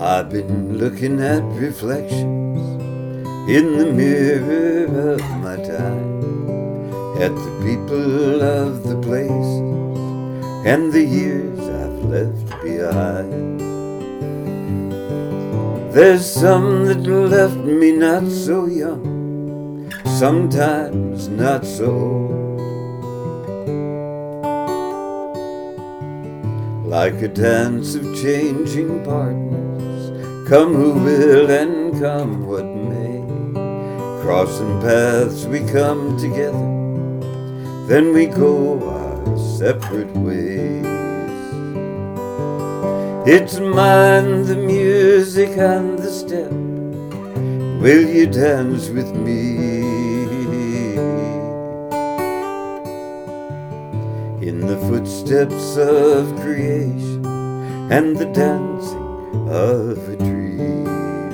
I've been looking at reflections in the mirror of my time, at the people of the places and the years I've left behind. There's some that left me not so young, sometimes not so old, like a dance of changing partners, come who will and come what may. Crossing paths we come together, then we go our separate ways. It's mine, the music and the step. Will you dance with me? In the footsteps of creation and the dancing of a dream.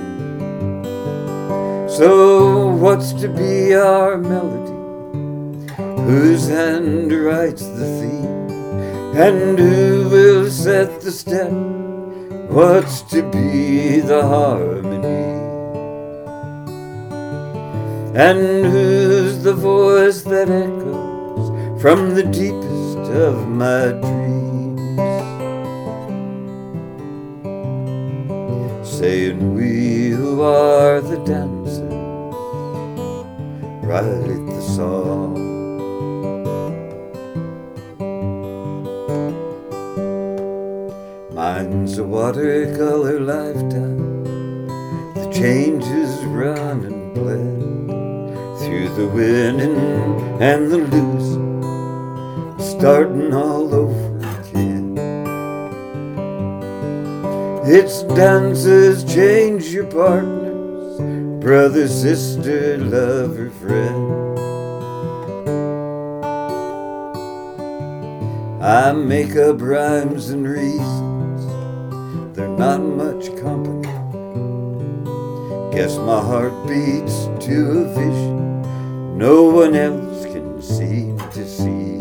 So what's to be our melody? Whose hand writes the theme? And who will set the step? What's to be the harmony? And who's the voice that echoes from the deepest of my dreams, saying we who are the dancers write the song. Mine's a watercolor lifetime, the changes run and blend through the winning and the losing, starting all over again. It's dances, change your partners, brother, sister, lover, friend. I make up rhymes and reasons, they're not much company. Guess my heart beats to a vision no one else can seem to see.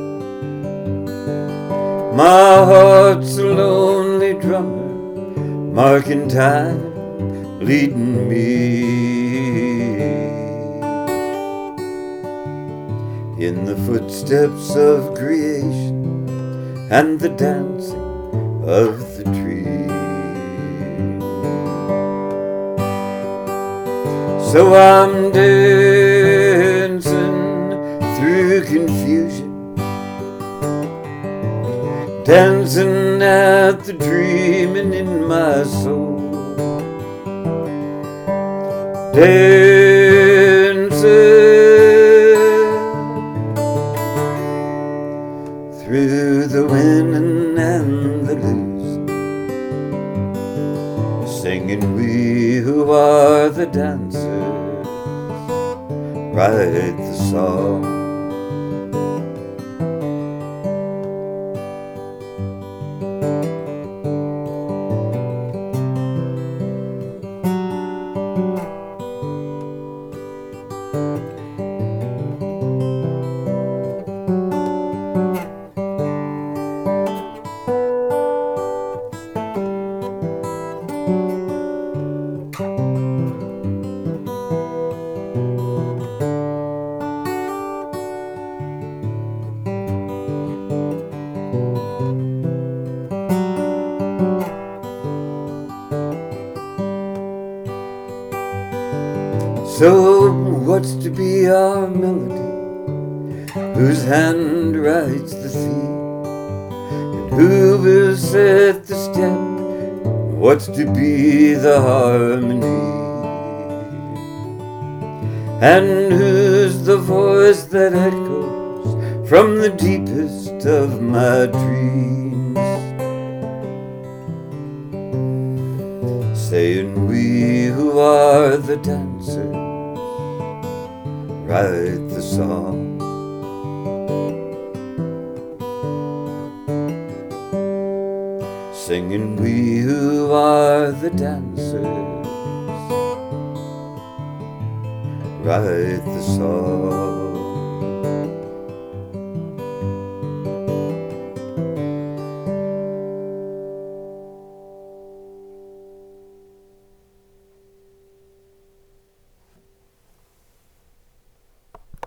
My heart's a lonely drummer, marking time, leading me in the footsteps of creation and the dancing of the trees. So I'm dancing through confusion, dancing at the dreaming in my soul, dancing through the winning and the losing, singing we who are the dancers write the song. So what's to be our melody? Whose hand writes the theme? And who will set the step? What's to be the harmony? And who's the voice that echoes from the deepest of my dreams, saying we who are the dancers write the song. Singing we who are the dancers write the song.